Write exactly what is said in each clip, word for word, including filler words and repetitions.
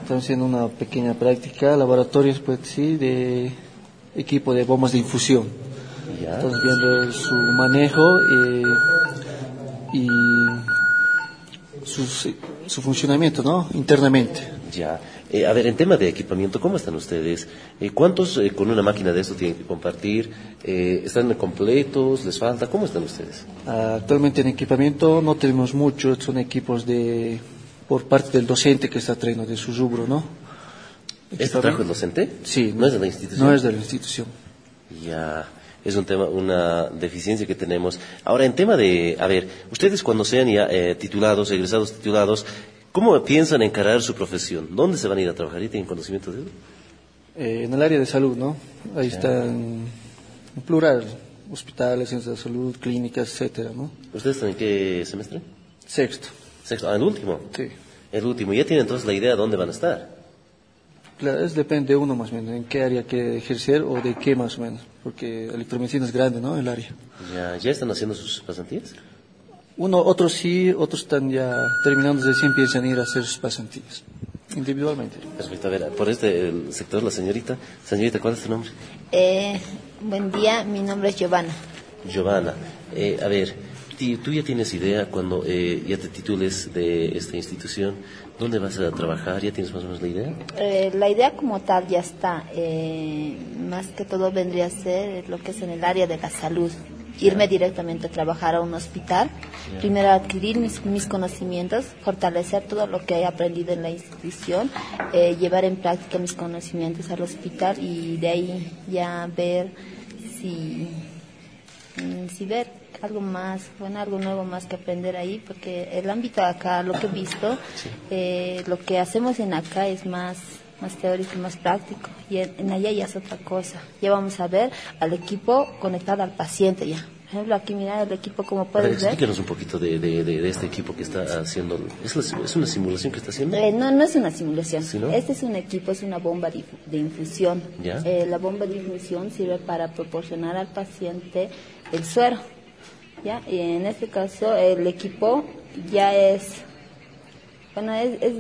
estamos haciendo una pequeña práctica, laboratorios, pues sí, de equipo de bombas de infusión. Ya. Estamos viendo su manejo eh, y su, su funcionamiento, ¿no? Internamente. Ya. Eh, a ver, en tema de equipamiento, ¿cómo están ustedes? Eh, ¿Cuántos eh, con una máquina de esto tienen que compartir? Eh, ¿Están completos? ¿Les falta? ¿Cómo están ustedes? Actualmente en equipamiento no tenemos mucho, son equipos de por parte del docente que está trayendo de su rubro, ¿no? ¿Este trajo el docente? Sí. ¿No es de la institución? No es de la institución. Ya, es un tema, una deficiencia que tenemos. Ahora, en tema de, a ver, ustedes cuando sean ya eh, titulados, egresados titulados, ¿cómo piensan encarar su profesión? ¿Dónde se van a ir a trabajar? ¿Y tienen conocimiento de eso? Eh, en el área de salud, ¿no? Ahí Ya. están, en plural, hospitales, centros de salud, clínicas, etcétera, ¿no? ¿Ustedes están en qué semestre? Sexto. Sexto. Ah, el último. Sí. El último. ¿Ya tienen entonces la idea de dónde van a estar? Claro, es depende de uno más o menos, en qué área quiere ejercer o de qué más o menos, porque electromedicina es grande, ¿no? El área. Ya, ¿ya están haciendo sus pasantías? Uno, otros sí, otros están ya terminando, desde siempre empiezan a ir a hacer sus pasantías, individualmente. Perfecto. A ver, por este el sector, la señorita. Señorita, ¿cuál es tu nombre? Eh, buen día, mi nombre es Giovanna. Giovanna. Eh, a ver, ti- tú ya tienes idea cuando eh, ya te titules de esta institución, ¿dónde vas a trabajar? ¿Ya tienes más o menos la idea? Eh, la idea como tal ya está. Eh, más que todo vendría a ser lo que es en el área de la salud. Irme directamente a trabajar a un hospital, Ya. primero adquirir mis, mis conocimientos, fortalecer todo lo que he aprendido en la institución, eh, llevar en práctica mis conocimientos al hospital y de ahí ya ver si, mm, si ver algo más, bueno, algo nuevo más que aprender ahí, porque el ámbito acá, lo que he visto, eh, lo que hacemos en acá es más más teórico y más práctico, y en, en allá ya es otra cosa. Ya vamos a ver al equipo conectado al paciente ya. Por ejemplo, aquí mira el equipo, como A ver, puedes ver. explícanos un poquito de, de, de, de este equipo que está haciendo. ¿Es, la- es una simulación que está haciendo? Eh, no, no es una simulación. ¿Sí, no? Este es un equipo, es una bomba de, infu- de infusión. ¿Ya? Eh, la bomba de infusión sirve para proporcionar al paciente el suero. ¿Ya? Y en este caso, el equipo ya es, bueno, es, es,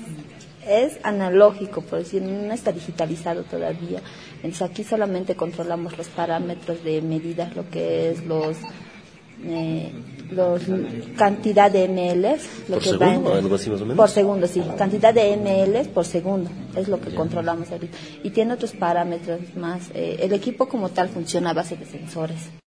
es analógico, por decir, no está digitalizado todavía. Entonces aquí solamente controlamos los parámetros de medidas, lo que es los... Eh, los cantidad de ml lo ¿Por que segundo va en- o algo así más o menos? por segundo, sí, cantidad de ml por segundo es lo que controlamos ahorita y tiene otros parámetros más. Eh, el equipo como tal funciona a base de sensores.